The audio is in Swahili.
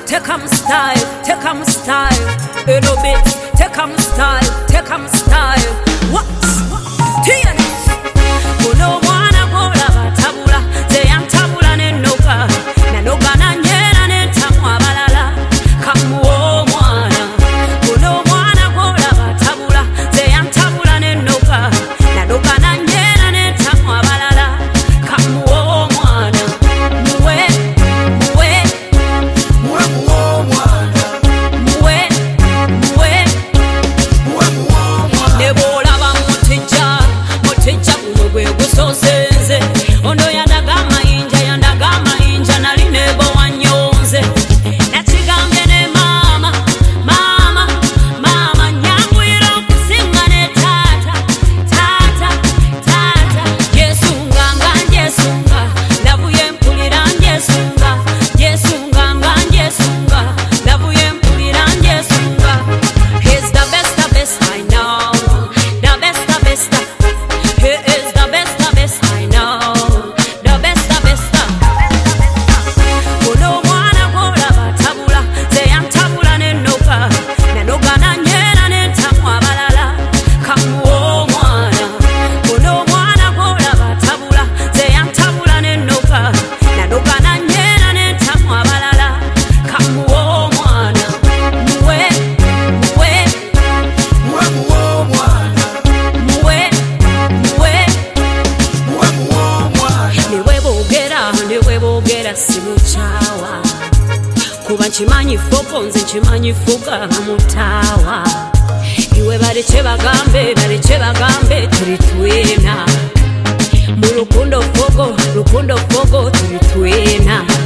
take 'em style, take 'em style. Hello bits, take 'em style, take 'em style. What? Tiana. Kuno mwana gola batabula, zeyantabula nenoka. Nanoga na nyera netamwa balala. Kamuo mwana. Kuno mwana gola batabula, zeyantabula nenoka. Nanoga na nyera netamwa balala. Kamuo mwana. Muwe, muwe. Muwe muo mwana. Muwe, muwe. Muwe muo mwana. Nebola ba mutija, mutija kumugwe gusosenze. Ondo yandaga mayinja nalinebo wanyonze. Nachigambe ne mama, mama, mama nyangwira okusinga ne tata, tata, tata. Yesunga nganjesunga, ndavuye mpulira njesunga. Yesunga nganjesunga, ndavuye mpulira njesunga. He's the best I know. The best. He is the best I know. The best. Kuno mwana gola batabula, zeyantabula nenoka. Nanoga na nyera netamwa balala. Kamuo mwana. Kuno mwana gola batabula, zeyantabula nenoka. Nanoga na nyera netamwa balala. Kamuo mwana. Muwe, muwe. Muwe muo mwana. Muwe, muwe. Muwe muo mwana. Niwe bogera simuchawa. Kuba nchimanyi foko nze nchimanyi fuka mutawa. Iwe baleche bagambe tuli twena. Mu rukundo fogo tuli twena.